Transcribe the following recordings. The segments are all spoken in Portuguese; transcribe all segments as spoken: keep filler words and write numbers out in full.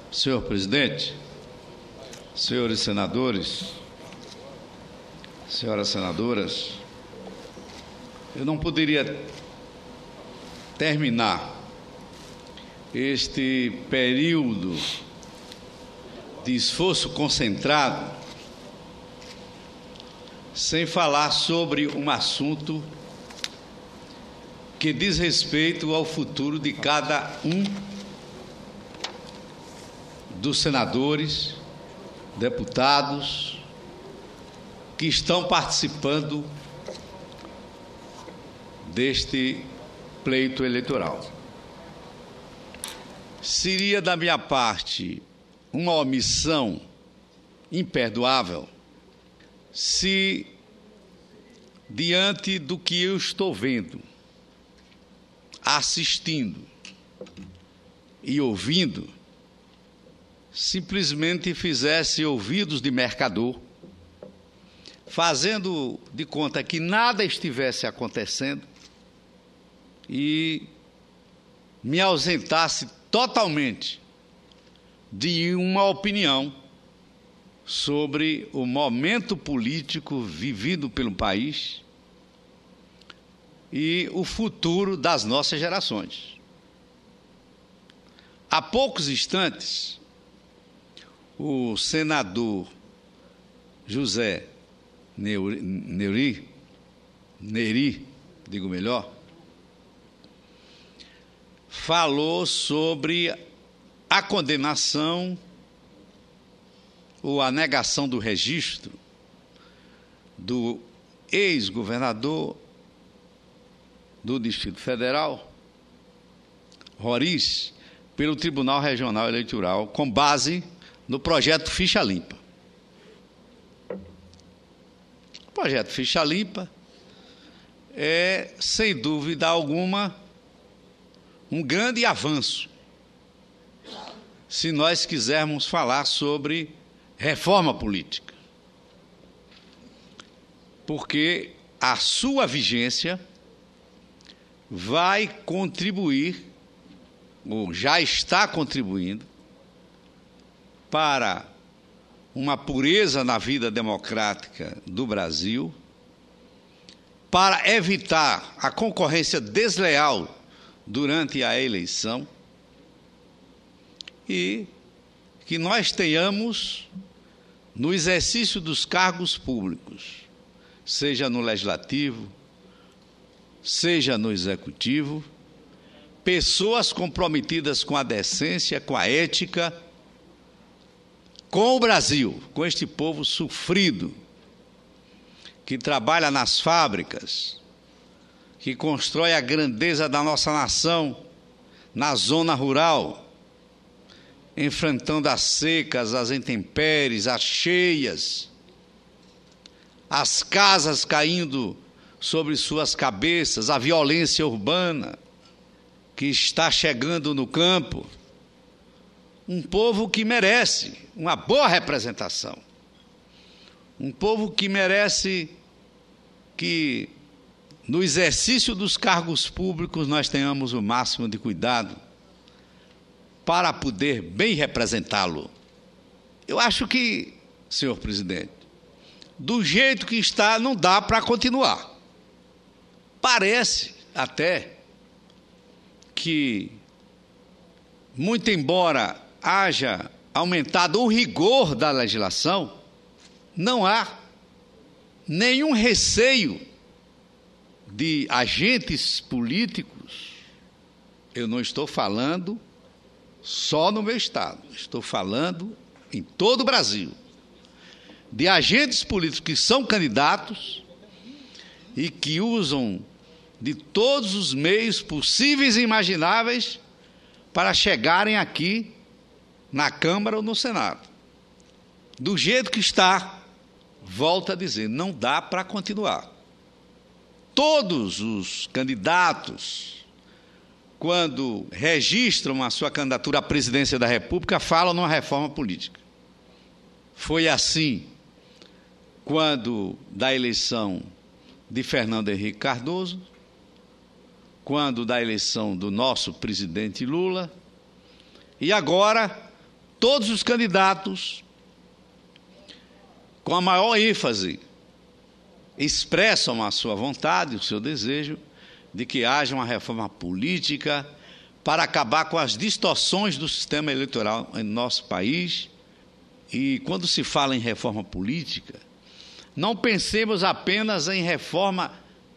Senhor presidente, senhores senadores, senhoras senadoras, eu não poderia terminar este período de esforço concentrado sem falar sobre um assunto que diz respeito ao futuro de cada um dos senadores, deputados que estão participando deste pleito eleitoral. Seria da minha parte uma omissão imperdoável se, diante do que eu estou vendo, assistindo e ouvindo, simplesmente fizesse ouvidos de mercador, fazendo de conta que nada estivesse acontecendo e me ausentasse totalmente de uma opinião sobre o momento político vivido pelo país e o futuro das nossas gerações. Há poucos instantes, o senador José Nery, Nery, digo melhor, falou sobre a condenação ou a negação do registro do ex-governador do Distrito Federal, Roriz, pelo Tribunal Regional Eleitoral, com base no projeto Ficha Limpa. O projeto Ficha Limpa é, sem dúvida alguma, um grande avanço, se nós quisermos falar sobre reforma política, porque a sua vigência vai contribuir, ou já está contribuindo, para uma pureza na vida democrática do Brasil, para evitar a concorrência desleal durante a eleição e que nós tenhamos, no exercício dos cargos públicos, seja no Legislativo, seja no Executivo, pessoas comprometidas com a decência, com a ética, com o Brasil, com este povo sofrido, que trabalha nas fábricas, que constrói a grandeza da nossa nação na zona rural, enfrentando as secas, as intempéries, as cheias, as casas caindo sobre suas cabeças, a violência urbana que está chegando no campo. Um povo que merece uma boa representação, um povo que merece que, no exercício dos cargos públicos, nós tenhamos o máximo de cuidado para poder bem representá-lo. Eu acho que, senhor presidente, do jeito que está, não dá para continuar. Parece até que, muito embora haja aumentado o rigor da legislação, não há nenhum receio de agentes políticos. Eu não estou falando só no meu estado, estou falando em todo o Brasil, de agentes políticos que são candidatos e que usam de todos os meios possíveis e imagináveis para chegarem aqui na Câmara ou no Senado. Do jeito que está, volto a dizer, não dá para continuar. Todos os candidatos, quando registram a sua candidatura à presidência da República, falam numa reforma política. Foi assim quando da eleição de Fernando Henrique Cardoso, quando da eleição do nosso presidente Lula, e agora todos os candidatos, com a maior ênfase, expressam a sua vontade, o seu desejo de que haja uma reforma política para acabar com as distorções do sistema eleitoral em nosso país. E quando se fala em reforma política, não pensemos apenas em reforma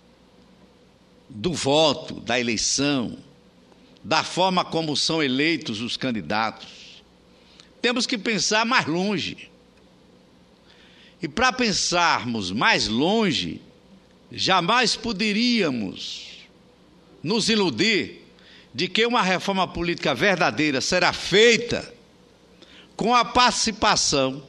do voto, da eleição, da forma como são eleitos os candidatos. Temos que pensar mais longe. E para pensarmos mais longe, jamais poderíamos nos iludir de que uma reforma política verdadeira será feita com a participação,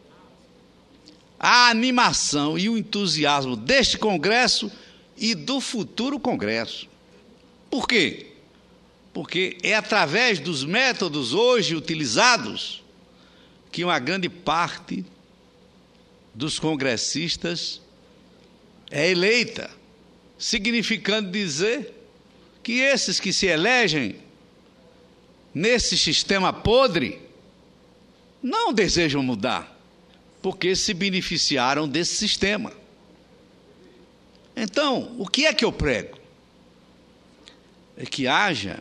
a animação e o entusiasmo deste Congresso e do futuro Congresso. Por quê? Porque é através dos métodos hoje utilizados que uma grande parte dos congressistas é eleita, significando dizer que esses que se elegem nesse sistema podre não desejam mudar, porque se beneficiaram desse sistema. Então, o que é que eu prego? É que haja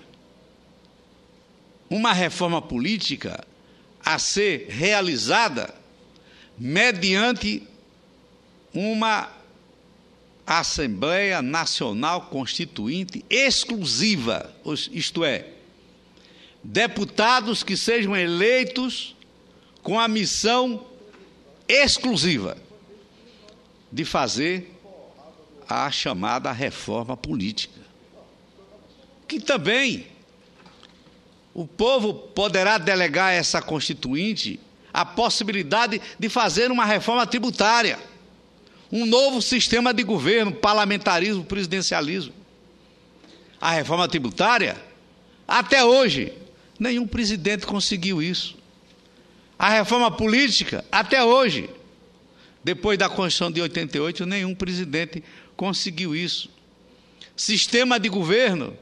uma reforma política a ser realizada mediante uma Assembleia Nacional Constituinte exclusiva, isto é, deputados que sejam eleitos com a missão exclusiva de fazer a chamada reforma política, que também o povo poderá delegar a essa Constituinte a possibilidade de fazer uma reforma tributária, um novo sistema de governo, parlamentarismo, presidencialismo. A reforma tributária, até hoje, nenhum presidente conseguiu isso. A reforma política, até hoje, depois da Constituição de oitenta e oito, nenhum presidente conseguiu isso. Sistema de governo,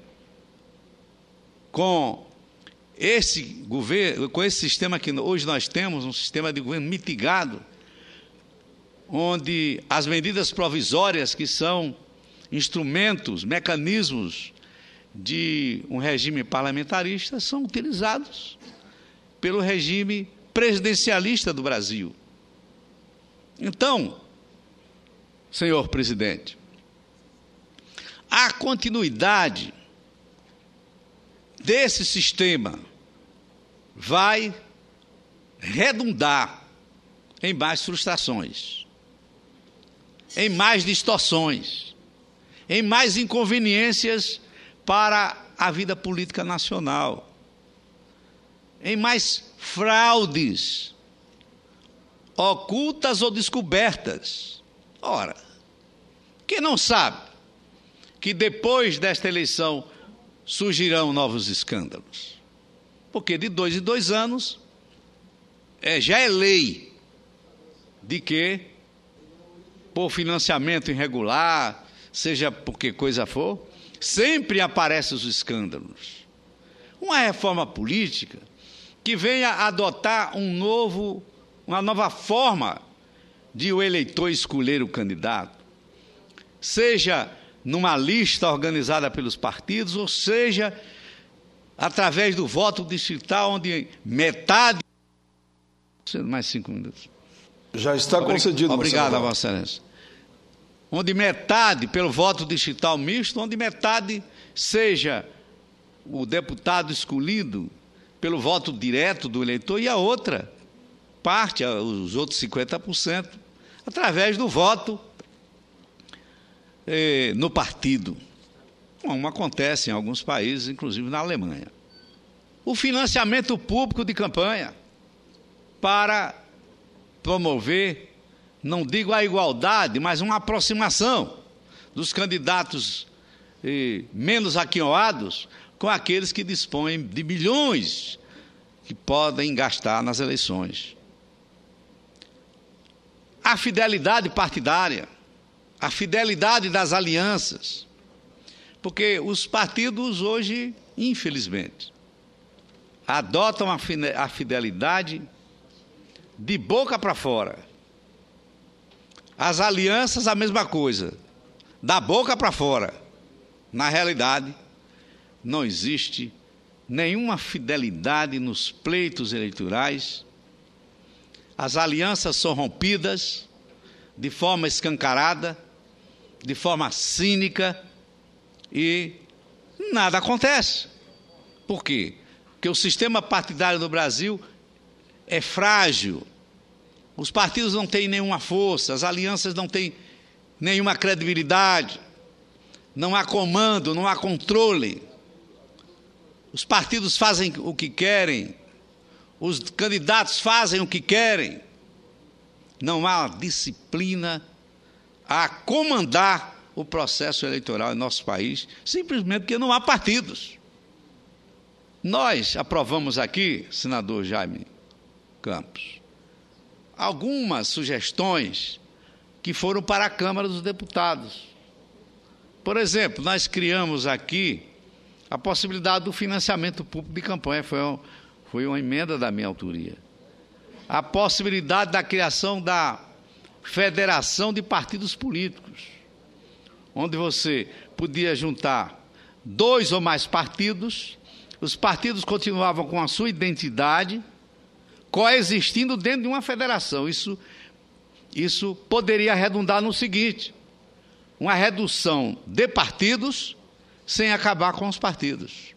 com esse governo, com esse sistema que hoje nós temos, um sistema de governo mitigado, onde as medidas provisórias, que são instrumentos, mecanismos de um regime parlamentarista, são utilizados pelo regime presidencialista do Brasil. Então, senhor presidente, a continuidade desse sistema vai redundar em mais frustrações, em mais distorções, em mais inconveniências para a vida política nacional, em mais fraudes ocultas ou descobertas. Ora, quem não sabe que depois desta eleição surgirão novos escândalos? Porque de dois em dois anos é, já é lei de que, por financiamento irregular, seja por que coisa for, sempre aparecem os escândalos. Uma reforma política que venha adotar um novo, uma nova forma de o eleitor escolher o candidato, seja numa lista organizada pelos partidos, ou seja, através do voto distrital, onde metade... Mais cinco minutos. Já está concedido. Obrigado, Vossa Excelência. Onde metade, pelo voto distrital misto, onde metade seja o deputado escolhido pelo voto direto do eleitor e a outra parte, os outros cinquenta por cento, através do voto eh, no partido, como acontece em alguns países, inclusive na Alemanha. O financiamento público de campanha para promover, não digo a igualdade, mas uma aproximação dos candidatos eh, menos aquinhoados com aqueles que dispõem de milhões que podem gastar nas eleições. A fidelidade partidária, a fidelidade das alianças, porque os partidos hoje, infelizmente, adotam a fidelidade de boca para fora. As alianças, a mesma coisa, da boca para fora. Na realidade, não existe nenhuma fidelidade nos pleitos eleitorais. As alianças são rompidas de forma escancarada, de forma cínica, e nada acontece. Por quê? Porque o sistema partidário do Brasil é frágil. Os partidos não têm nenhuma força, as alianças não têm nenhuma credibilidade, não há comando, não há controle. Os partidos fazem o que querem, os candidatos fazem o que querem. Não há disciplina a comandar o processo eleitoral em nosso país, simplesmente porque não há partidos. Nós aprovamos aqui, senador Jaime Campos, algumas sugestões que foram para a Câmara dos Deputados. Por exemplo, nós criamos aqui a possibilidade do financiamento público de campanha, foi uma, foi uma emenda da minha autoria. A possibilidade da criação da Federação de Partidos Políticos, onde você podia juntar dois ou mais partidos, os partidos continuavam com a sua identidade, coexistindo dentro de uma federação. Isso, isso poderia redundar no seguinte: uma redução de partidos sem acabar com os partidos.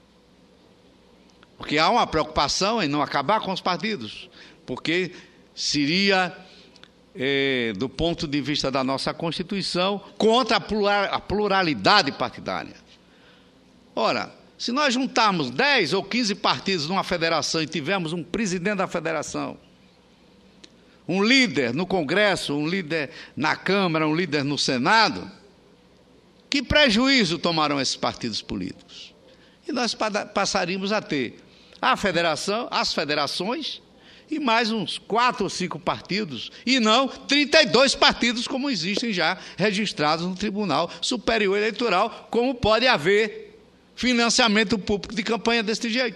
Porque há uma preocupação em não acabar com os partidos, porque seria, eh, do ponto de vista da nossa Constituição, contra a pluralidade partidária. Ora, se nós juntarmos dez ou quinze partidos numa federação e tivermos um presidente da federação, um líder no Congresso, um líder na Câmara, um líder no Senado, que prejuízo tomarão esses partidos políticos? E nós passaríamos a ter a federação, as federações e mais uns quatro ou cinco partidos, e não trinta e dois partidos como existem já registrados no Tribunal Superior Eleitoral, como pode haver financiamento público de campanha desse jeito.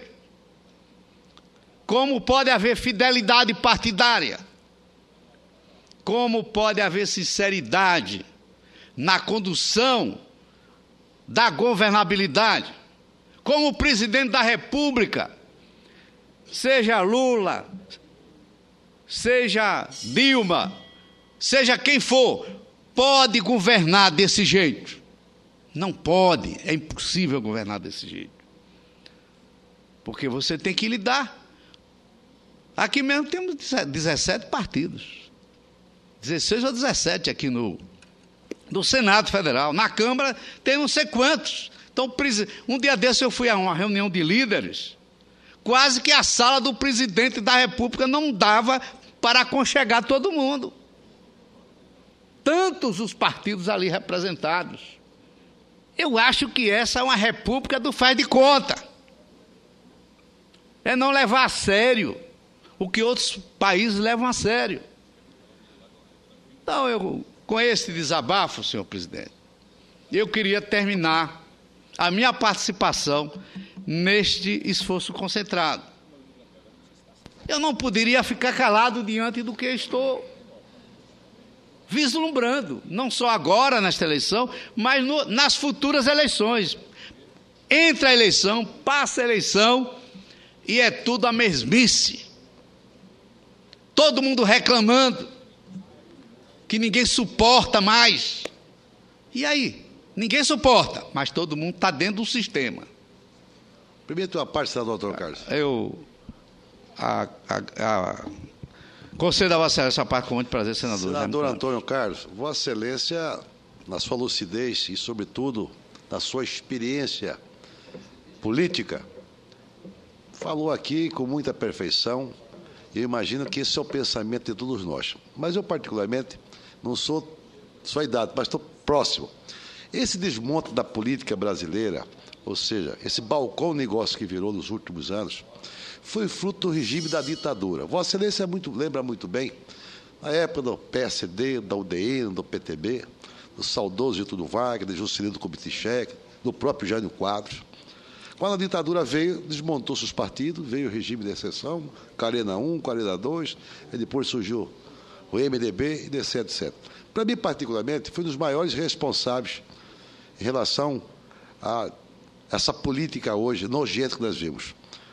Como pode haver fidelidade partidária? Como pode haver sinceridade na condução da governabilidade? Como o presidente da República, seja Lula, seja Dilma, seja quem for, pode governar desse jeito? Não pode, é impossível governar desse jeito. Porque você tem que lidar. Aqui mesmo temos dezessete partidos. dezesseis ou dezessete aqui no, no Senado Federal. Na Câmara tem não sei quantos. Então, um dia desse eu fui a uma reunião de líderes, quase que a sala do presidente da República não dava para aconchegar todo mundo. Tantos os partidos ali representados. Eu acho que essa é uma república do faz de conta. É não levar a sério o que outros países levam a sério. Então, eu, com esse desabafo, senhor presidente, eu queria terminar a minha participação neste esforço concentrado. Eu não poderia ficar calado diante do que estou vislumbrando, não só agora nesta eleição, mas no, nas futuras eleições. Entra a eleição, passa a eleição e é tudo a mesmice. Todo mundo reclamando que ninguém suporta mais. E aí? Ninguém suporta, mas todo mundo está dentro do sistema. Permite uma parte, senador doutor Carlos. Eu a, a, a, concedo a Vossa Excelência essa parte com muito prazer, senador. Senador Antônio Carlos, Vossa Excelência, na sua lucidez e, sobretudo, na sua experiência política, falou aqui com muita perfeição. Eu imagino que esse é o pensamento de todos nós. Mas eu, particularmente, não sou sua idade, mas estou próximo. Esse desmonte da política brasileira, ou seja, esse balcão negócio que virou nos últimos anos, foi fruto do regime da ditadura. Vossa Excelência muito, lembra muito bem, na época do P S D, da U D N, do P T B, do saudoso Getúlio Vargas, de Juscelino Kubitschek, do próprio Jânio Quadros, Quando a ditadura veio, desmontou-se os partidos, veio o regime de exceção, Carena um, Carena dois, e depois surgiu o M D B, e etc, etcétera. Para mim, particularmente, foi um dos maiores responsáveis em relação a essa política hoje nojenta que nós vimos.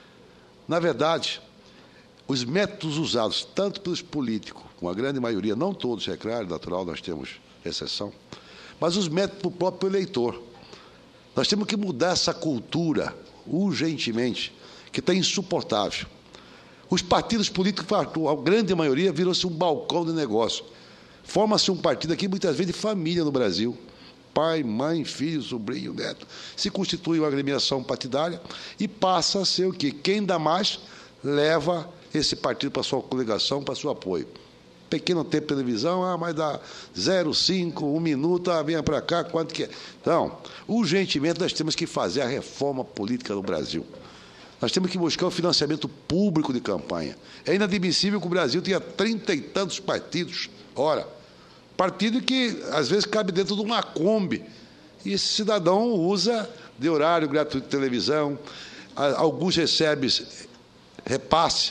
Na verdade, os métodos usados, tanto pelos políticos, com a grande maioria, não todos, é claro, natural, nós temos exceção, mas os métodos do próprio eleitor. Nós temos que mudar essa cultura urgentemente, que está insuportável. Os partidos políticos, a grande maioria, virou-se um balcão de negócio. Forma-se um partido aqui, muitas vezes, de família no Brasil. Pai, mãe, filho, sobrinho, neto. Se constitui uma agremiação partidária e passa a ser o quê? Quem dá mais, leva esse partido para sua coligação, para seu apoio. Pequeno tempo de televisão, ah, mas dá zero vírgula cinco, um minuto, ah, venha para cá, quanto que é? Então, urgentemente, nós temos que fazer a reforma política no Brasil. Nós temos que buscar o financiamento público de campanha. É inadmissível que o Brasil tenha trinta e tantos partidos. Ora, partido que, às vezes, cabe dentro de uma Kombi. E esse cidadão usa de horário gratuito de televisão, alguns recebem repasse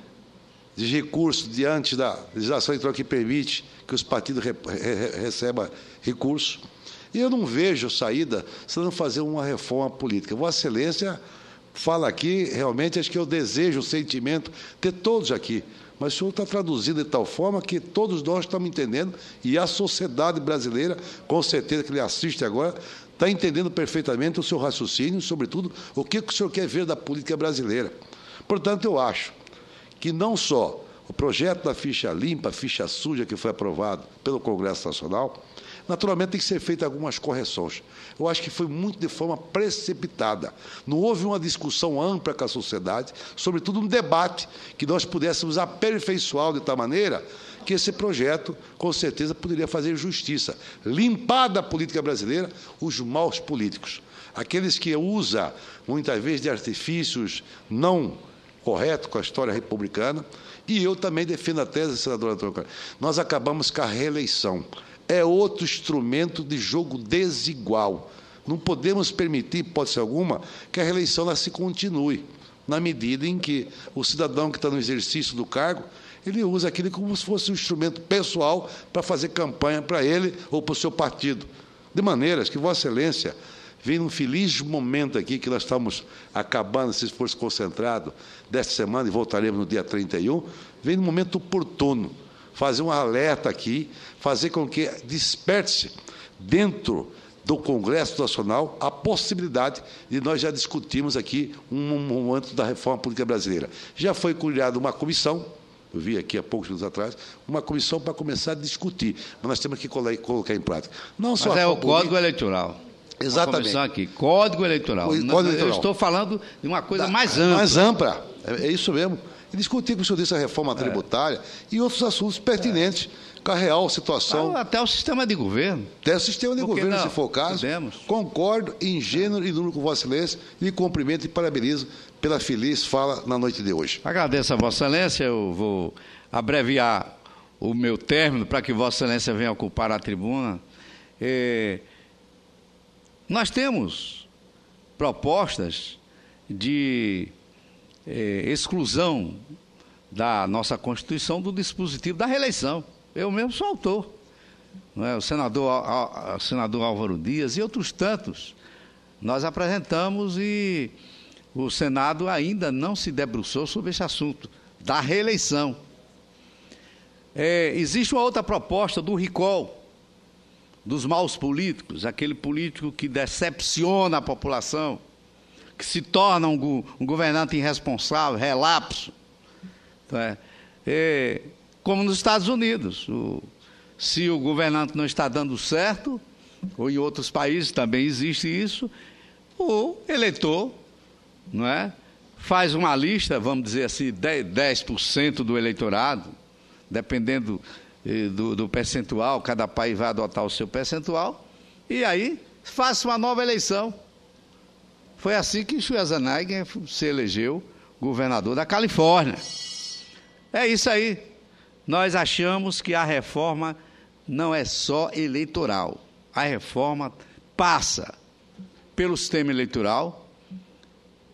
de recursos diante da legislação eleitoral que permite que os partidos re, re, recebam recursos. E eu não vejo saída se não fazer uma reforma política. Vossa Excelência fala aqui, realmente, acho que eu desejo o sentimento ter todos aqui, mas o senhor está traduzindo de tal forma que todos nós estamos entendendo, e a sociedade brasileira, com certeza que ele assiste agora, está entendendo perfeitamente o seu raciocínio, sobretudo, o que o senhor quer ver da política brasileira. Portanto, eu acho que não só o projeto da ficha limpa, ficha suja, que foi aprovado pelo Congresso Nacional, naturalmente tem que ser feitas algumas correções. Eu acho que foi muito de forma precipitada. Não houve uma discussão ampla com a sociedade, sobretudo um debate que nós pudéssemos aperfeiçoar de tal maneira que esse projeto, com certeza, poderia fazer justiça, limpar da política brasileira os maus políticos. Aqueles que usam, muitas vezes, de artifícios não corretos com a história republicana, e eu também defendo a tese, senador Antônio, nós acabamos com a reeleição. É outro instrumento de jogo desigual. Não podemos permitir, hipótese alguma, que a reeleição ela se continue, na medida em que o cidadão que está no exercício do cargo, ele usa aquilo como se fosse um instrumento pessoal para fazer campanha para ele ou para o seu partido. De maneiras que Vossa Excelência vem num feliz momento aqui, que nós estamos acabando esse esforço concentrado desta semana, e voltaremos no dia trinta e um, vem num momento oportuno, fazer um alerta aqui, fazer com que desperte-se dentro do Congresso Nacional a possibilidade de nós já discutirmos aqui um momento da reforma política brasileira. Já foi criada uma comissão, eu vi aqui há poucos minutos atrás, uma comissão para começar a discutir, mas nós temos que colocar em prática. Não só mas é o política, Código Eleitoral. Exatamente. Aqui, Código Eleitoral. O Código Eleitoral. Eu estou falando de uma coisa da, mais ampla. Mais ampla, é, é isso mesmo. E discutir, como o senhor disse, a reforma tributária é. e outros assuntos pertinentes é. com a real situação. Até o sistema de governo. Até o sistema de Porque governo, não? se for o caso. Podemos. Concordo em gênero e número com Vossa Excelência, e cumprimento e parabenizo pela feliz fala na noite de hoje. Agradeço a Vossa Excelência, eu vou abreviar o meu término para que Vossa Excelência venha ocupar a tribuna. É... Nós temos propostas de eh, exclusão da nossa Constituição do dispositivo da reeleição. Eu mesmo sou autor. Não é? O senador, a, a, senador Álvaro Dias e outros tantos. Nós apresentamos e o Senado ainda não se debruçou sobre esse assunto da reeleição. É, existe uma outra proposta do recall, dos maus políticos, aquele político que decepciona a população, que se torna um, um governante irresponsável, relapso. Então, é, é, como nos Estados Unidos, o, se o governante não está dando certo, ou em outros países também existe isso, o eleitor, não é, faz uma lista, vamos dizer assim, dez por cento do eleitorado, dependendo Do, do percentual, cada país vai adotar o seu percentual, e aí faça uma nova eleição. Foi assim que Schwarzenegger se elegeu governador da Califórnia. É isso aí. Nós achamos que a reforma não é só eleitoral. A reforma passa pelo sistema eleitoral,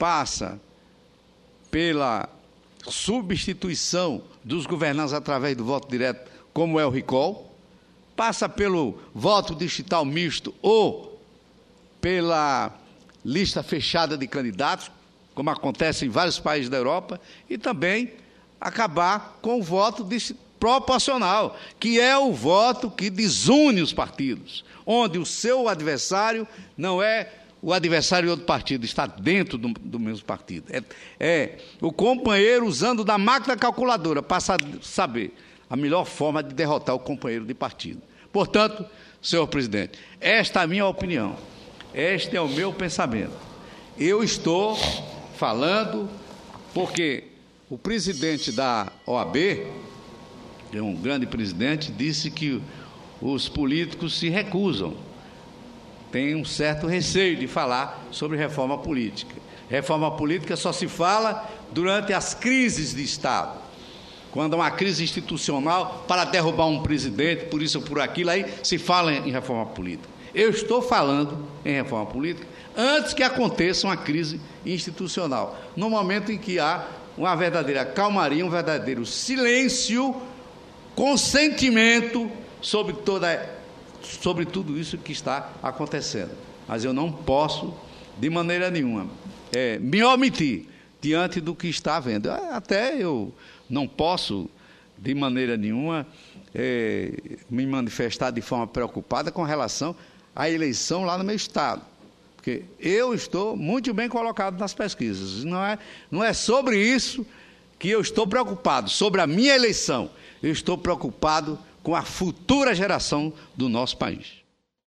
passa pela substituição dos governantes através do voto direto, como é o recall, passa pelo voto digital misto ou pela lista fechada de candidatos, como acontece em vários países da Europa, e também acabar com o voto proporcional, que é o voto que desune os partidos, onde o seu adversário não é o adversário de outro partido, está dentro do, do mesmo partido. É, é o companheiro usando da máquina calculadora para saber a melhor forma de derrotar o companheiro de partido. Portanto, senhor presidente, esta é a minha opinião, este é o meu pensamento. Eu estou falando porque o presidente da O A B, que é um grande presidente, disse que os políticos se recusam, tem um certo receio de falar sobre reforma política. Reforma política só se fala durante as crises de Estado, quando há uma crise institucional para derrubar um presidente, por isso ou por aquilo, aí se fala em reforma política. Eu estou falando em reforma política antes que aconteça uma crise institucional, no momento em que há uma verdadeira calmaria, um verdadeiro silêncio, consentimento sobre toda sobre tudo isso que está acontecendo. Mas eu não posso, de maneira nenhuma, é, me omitir diante do que está havendo. Até eu não posso, de maneira nenhuma, é, me manifestar de forma preocupada com relação à eleição lá no meu estado. Porque eu estou muito bem colocado nas pesquisas. Não é, não é sobre isso que eu estou preocupado, sobre a minha eleição. Eu estou preocupado com a futura geração do nosso país.